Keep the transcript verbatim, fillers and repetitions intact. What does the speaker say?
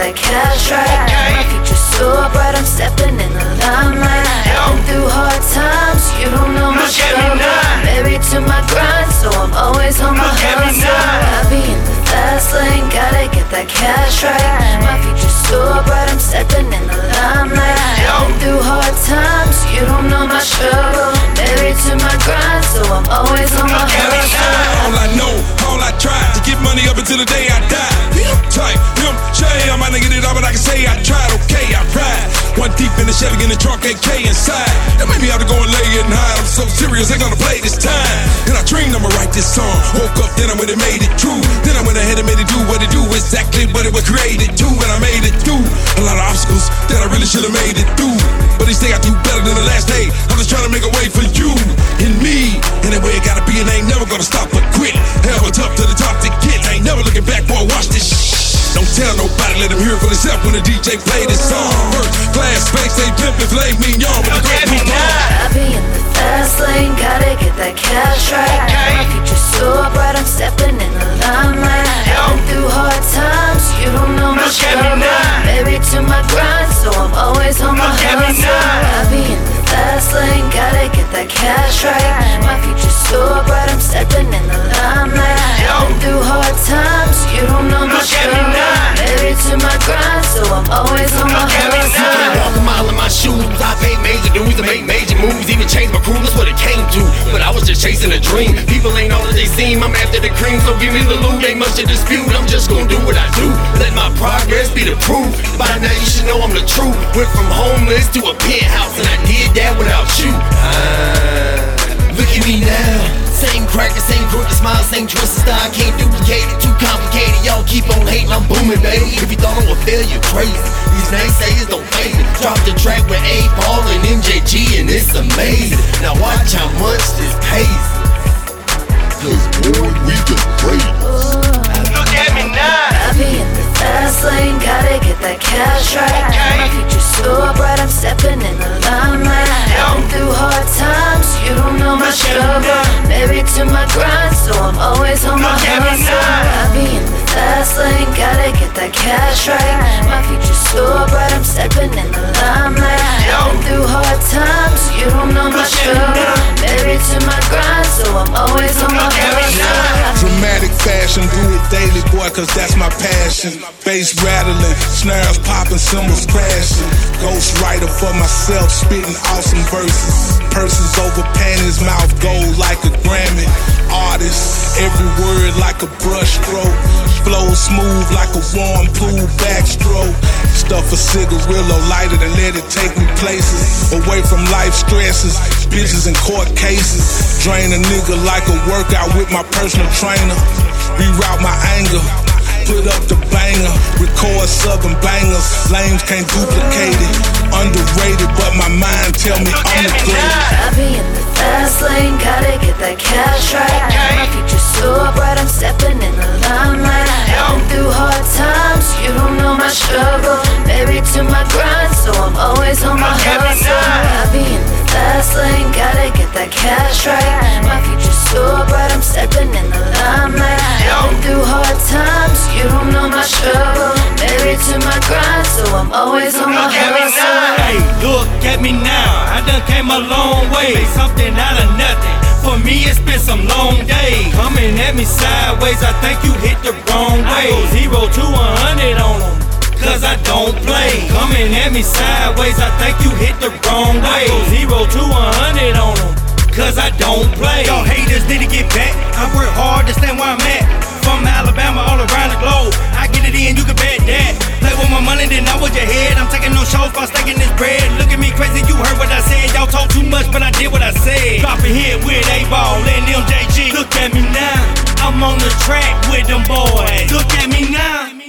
that cash right. My future's so bright, I'm stepping in the limelight. I've been through hard times, you don't know my struggle. Married to my grind, so I'm always on my hustle. I be in the fast lane, gotta get that cash right. My future's so bright, I'm stepping in the limelight. I've been through hard times, you don't know my struggle. Married to my grind, so I'm always on my hustle. All I know, all I try to get money up until the day I die. Him type, him Shay, I might not get it all, but I can say I tried. Okay, I ride one deep in the Chevy in the trunk, A K inside. That made me have to go and lay it and hide. I'm so serious, ain't gonna play this time. And I dreamed I'ma write this song. Woke up, then I went and made it true. Then I went ahead and made it do what it do, exactly what it was created to. And I made it through a lot of obstacles that I really should have made it through. But each day I do better than the last day. I'm just trying to make a way for you and me. And that way it gotta be, and I ain't never gonna stop or quit. Hell, it's up to the top to get. I ain't never looking back, boy, watch this shit. Don't tell nobody, let them hear it for themselves when the D J play this song. First class, space, they pimpin', filet mignon with the great people. I be in the fast lane, gotta get that cash right. My future's so bright, I'm stepping in the limelight. I've been through hard times, you don't know my struggle. Married to my grind, so I'm always on my hustle. I be in the fast lane, gotta get that cash right. My future's so bright, I'm stepping in the limelight. I've been through hard times, you don't know my struggle. Married to my grind, so I'm always on my hustle. Walk a mile in my shoes, I paid major dues to make major moves. Even changed my crew, that's what it came to. But I was just chasing a dream. People ain't all that they seem, I'm after the cream. So give me the loot, ain't much to dispute. I'm just gonna do what I do, let my progress be the proof. By now you should know I'm the truth. Went from homeless to a penthouse, and I did that without you. Ah, look at me now. Same cracker, same crooked smile, same twisted style. Can't duplicate it, too complicated. Y'all keep on hating, I'm booming, baby. If you thought I would fail, you're crazy. These naysayers don't fade it. Drop the track with A. Paul and M J G, and it's amazing. Now watch how much this pays. Cause boy, we the greatest. Look at me now. I be in the fast lane, gotta get that cash right. My future's so bright, I'm stepping in the limelight. I've been through hard times, you don't know my struggle. Married to my grind, so I'm always on my hustle. I be in the fast lane, gotta get that cash right. My future's so bright, I'm stepping in the limelight. I've been through hard times, you don't know my struggle. Married to my grind, so I'm always on my hustle. Dramatic fashion, do it daily, boy, cause that's my passion. Bass rattling, snares popping, cymbals crashing. Ghost writer for myself, spitting awesome verses. Purses over panties, mouth gold like a Grammy. Artist, every word like a brush stroke. Flow smooth like a warm pool backstroke. Stuff a cigarillo, light it and let it take me places. Away from life stresses, bitches in court cases. Drain a nigga like a workout with my personal trainer. Reroute my anger, put up the banger. Record southern bangers, lames can't duplicate it. Underrated, but my mind tell me I'm the greatest. I be in the fast lane, gotta get that cash right. My future's so bright, I'm stepping in the limelight. I've been through hard times, you don't know my struggle. Married to my grind, so I'm always on my hustle. I be in the fast lane, gotta get that cash right. My future's so bright, I'm stepping in the limelight. I've been through hard times, you don't know my struggle. Married to my grind, so I'm always on my hustle. Hey, look at me now, I done came a long way. Something out of nothing, for me it's been some long days. Coming at me sideways, I think you hit the wrong way. I go zero to one hundred on them, cause I don't play. Coming at me sideways, I think you hit the wrong way. I go zero to one hundred on them, cause I don't play. Y'all haters need to get back, I work hard to stand where I'm at. From Alabama all around the globe, I get it in, you can bet that. Play with my money, then I was your head. I'm taking no shows by stacking this bread. Look at me crazy, you heard what I said. Y'all talk too much, but I did what I said. Drop it here with A-Ball and M J G. Look at me now, I'm on the track with them boys. Look at me now.